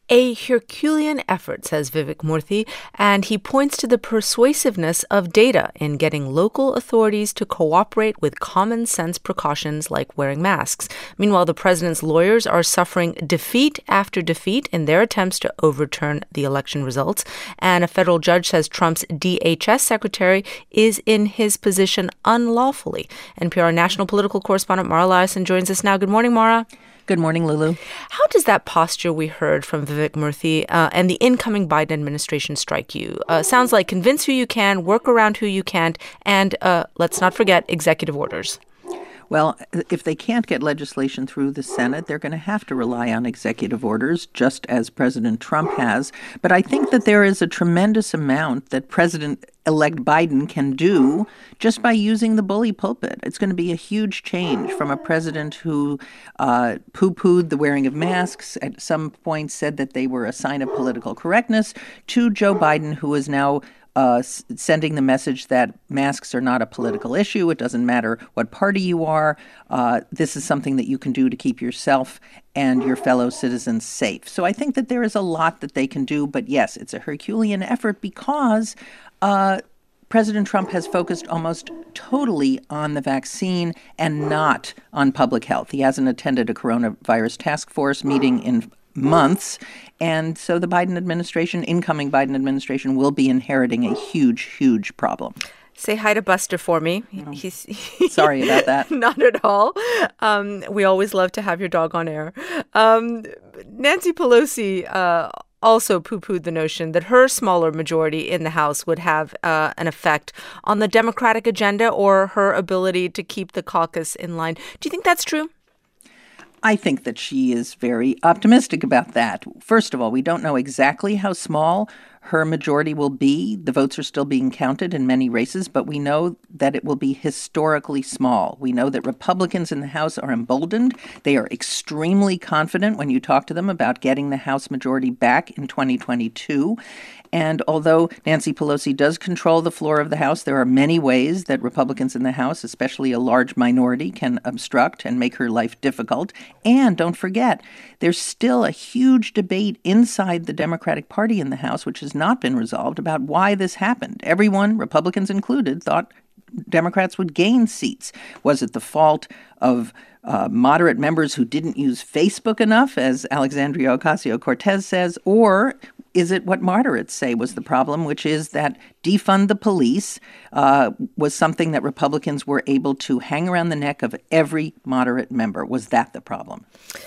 A Herculean effort, says Vivek Murthy, and he points to the persuasiveness of data in getting local authorities to cooperate with common sense precautions like wearing masks. Meanwhile, the president's lawyers are suffering defeat after defeat in their attempts to overturn the election results, and a federal judge says Trump's DHS secretary is in his position unlawfully. NPR national political correspondent Mara Liasson joins us now. Good morning, Mara. Good morning, Lulu. How does that posture we heard from Vivek Murthy and the incoming Biden administration strike you? Sounds like convince who you can, work around who you can't, and let's not forget executive orders. Well, if they can't get legislation through the Senate, they're going to have to rely on executive orders, just as President Trump has. But I think that there is a tremendous amount that President-elect Biden can do just by using the bully pulpit. It's going to be a huge change from a president who poo-pooed the wearing of masks, at some point said that they were a sign of political correctness, to Joe Biden, who is now sending the message that masks are not a political issue. It doesn't matter what party you are. This is something that you can do to keep yourself and your fellow citizens safe. So I think that there is a lot that they can do. But yes, it's a Herculean effort because President Trump has focused almost totally on the vaccine and not on public health. He hasn't attended a coronavirus task force meeting in months. And so the incoming Biden administration, will be inheriting a huge, huge problem. Say hi to Buster for me. Sorry about that. Not at all. We always love to have your dog on air. Nancy Pelosi also poo-pooed the notion that her smaller majority in the House would have an effect on the Democratic agenda or her ability to keep the caucus in line. Do you think that's true? I think that she is very optimistic about that. First of all, we don't know exactly how small her majority will be. The votes are still being counted in many races, but we know that it will be historically small. We know that Republicans in the House are emboldened. They are extremely confident when you talk to them about getting the House majority back in 2022. And although Nancy Pelosi does control the floor of the House, there are many ways that Republicans in the House, especially a large minority, can obstruct and make her life difficult. And don't forget, there's still a huge debate inside the Democratic Party in the House, which has not been resolved, about why this happened. Everyone, Republicans included, thought Democrats would gain seats. Was it the fault of moderate members who didn't use Facebook enough, as Alexandria Ocasio-Cortez says, or is it what moderates say was the problem, which is that defund the police was something that Republicans were able to hang around the neck of every moderate member? Was that the problem?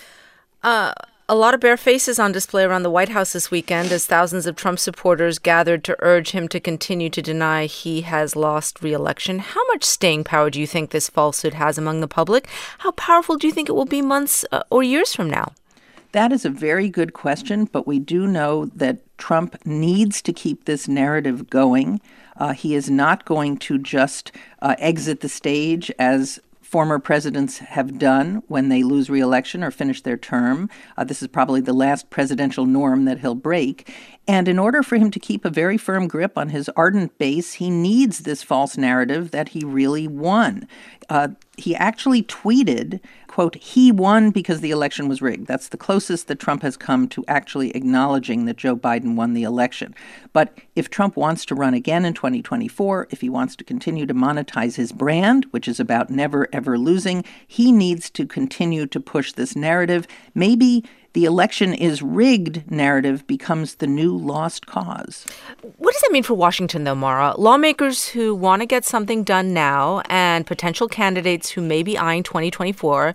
A lot of bare faces on display around the White House this weekend as thousands of Trump supporters gathered to urge him to continue to deny he has lost re-election. How much staying power do you think this falsehood has among the public? How powerful do you think it will be months or years from now? That is a very good question, but we do know that Trump needs to keep this narrative going. He is not going to just exit the stage as former presidents have done when they lose re-election or finish their term. This is probably the last presidential norm that he'll break. And in order for him to keep a very firm grip on his ardent base, he needs this false narrative that he really won. He actually tweeted, quote, "He won because the election was rigged." That's the closest that Trump has come to actually acknowledging that Joe Biden won the election. But if Trump wants to run again in 2024, if he wants to continue to monetize his brand, which is about never, ever losing, he needs to continue to push this narrative. Maybe the election is rigged narrative becomes the new lost cause. What does that mean for Washington, though, Mara? Lawmakers who want to get something done now and potential candidates who may be eyeing 2024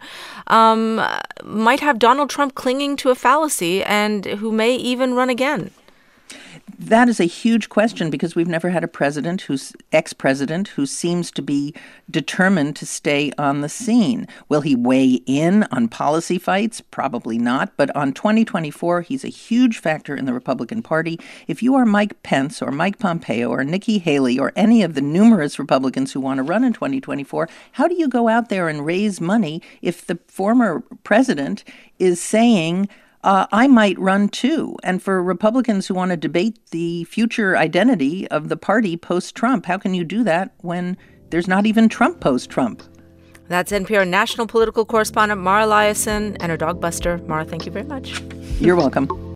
might have Donald Trump clinging to a fallacy and who may even run again. That is a huge question because we've never had a ex-president who seems to be determined to stay on the scene. Will he weigh in on policy fights? Probably not. But on 2024, he's a huge factor in the Republican Party. If you are Mike Pence or Mike Pompeo or Nikki Haley or any of the numerous Republicans who want to run in 2024, how do you go out there and raise money if the former president is saying, I might run too? And for Republicans who want to debate the future identity of the party post-Trump, how can you do that when there's not even Trump post-Trump? That's NPR national political correspondent Mara Liasson and her dog Buster. Mara, thank you very much. You're welcome.